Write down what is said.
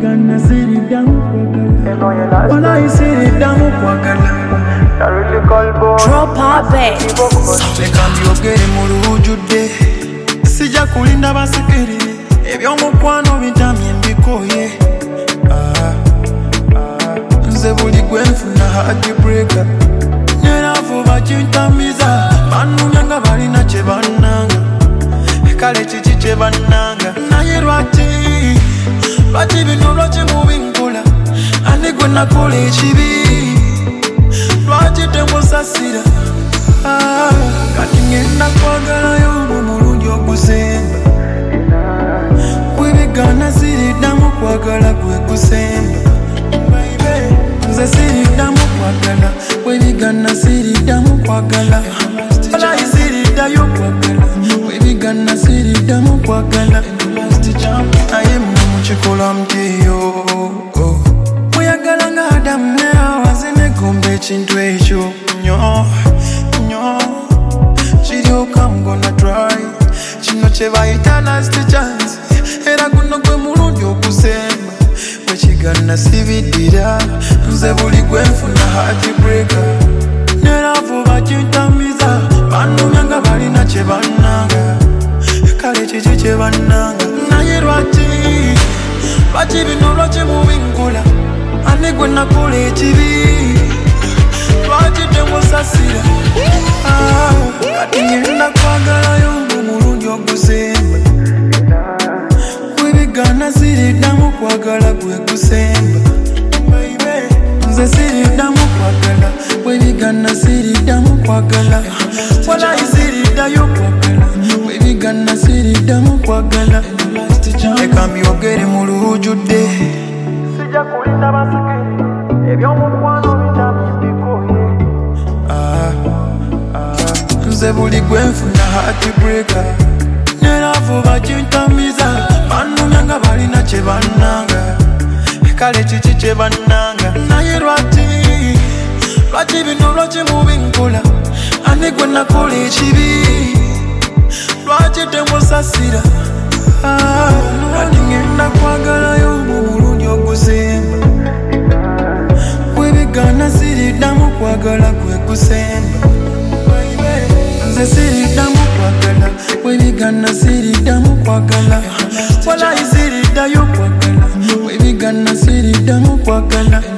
webigana siriddamu kwagala walayi siriddamu kwagala Drop our bass. leka mbyogere mu lujjudde sijja kulinda basekere ebyomukwano bintamye mbikoye nze buli gwe nfuna heartbreaker neravu bakintamiza banumya nga balina kye bannanga kale kiki kye bannanga naye lwaki bino lwaki mubinkola andi gwe nakola ekibi lwaki temusasira kati ngenda kwagalayo mu mulundi ogusemba webigana siriddamu kwagala gwe gusemba nze siriddamu kwagala webigana siriddamu kwagala walayi siriddayo kwagala webigana siriddamu kwagala naye mwe mukikola mutiyo muyagala nga Adamu ne Hawa zinegomba ekintu ekyo nnyo kiryoka I'm gonna try kino kye bayita last chance era guno gwe mulundi okusemba wekigana sibiddira nze buli gwe nfuna heartbreaker neravu bakintamiza banumya nga balina kye bannanga kale kiki kye bannanga naye lwaki bino lwaki mubinkola andi gwe nakola ekibi lwaki temusasira kati ngenda kwagalayo mu mulundi ogusemba webigana siriddamu kwagala gwe gusemba nze siriddamu kwagala webigana siriddamu kwagala walayi siriddayo kwagala webigana siriddamu kwagala leka mbyogere mu lujjudde sijja kulinda basekere ebyomukwano bintamye mbikoye nze buli gwe nfuna heartbreaker neravu bakintamiza banumya nga balina kye bannanga kale kiki kye bannanga naye lwaki bino lwaki mubinkola andi gwe nakola ekibi lwaki temusasira kati ngenda kwagalayo mu mulundi ogusemba webigana siriddamu kwagala gwe gusemba nze siriddamu kwagala webigana siriddamu kwagala walayi siriddayo kwagala webigana siriddamu kwagala